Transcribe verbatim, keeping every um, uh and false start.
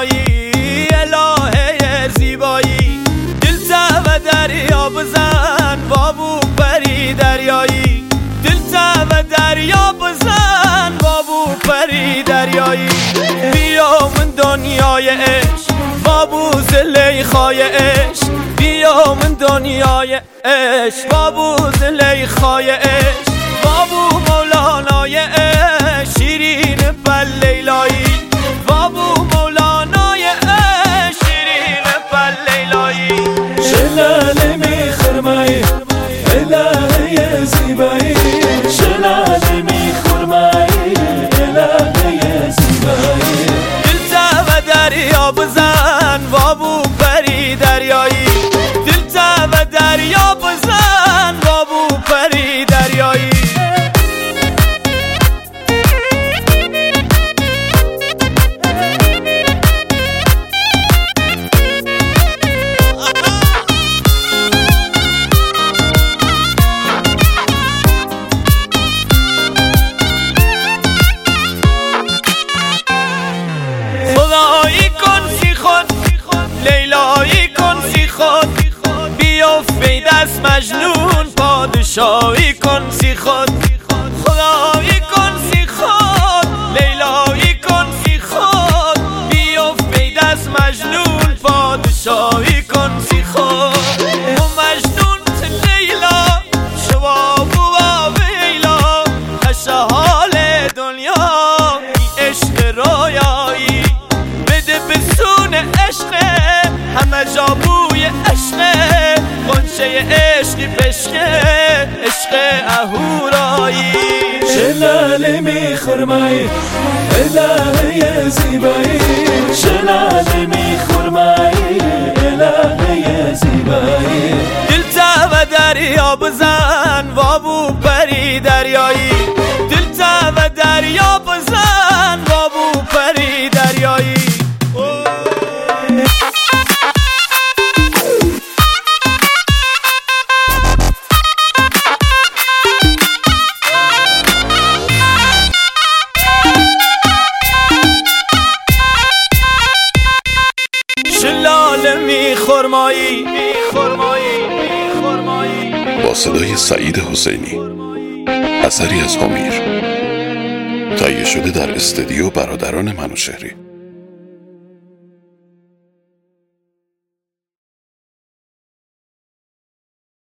زیبایی، الهه زیبایی. دلتا و دریا بزن بابو پری دریایی، دلتا و دریا بزن بابو پری دریایی. بیا من دنیای عشق بابو زلیخای عشق، بیا من دنیای عشق بابو زلیخای عشق، بابو مولانای عشق شیرین پل لیلایی، بابو مولانای عشق شیرین پل لیلایی. شلاله میخرمایی الهه زیبایی، شلاله میخرمایی الهه زیبایی. دلتا و دریا بزن بابو پری دریایی، دلتا و دریا بزن بابو پری دریایی. خدایی کن سی خود لیلایی کن سی خود، بیفت دست مجنون پادشاهی کن سی خود. خدایی کن سی خود لیلایی کن سی خود، بیفت دست مجنون پادشاهی کن سی خود. و مجنون ت لیلا شبابو و ویلا، هشه حال دنیا ای عشق رویایی. بده بسون عشق همه جا بوی عشق، غنچه عشقی پشکه عشق اهورایی. شلاله میخرمایی الهه زیبایی، شلاله میخرمایی الهه زیبایی. دلتا و دریا بزن بابو پری دریایی، دلتا و دریا بزن بابو پری دریایی. شلاله میخرمایی میخرمایی میخرمایی. با صدای سعید حسینی، اثری از هامیر، تهیه شده در استودیو برادران منوچهری.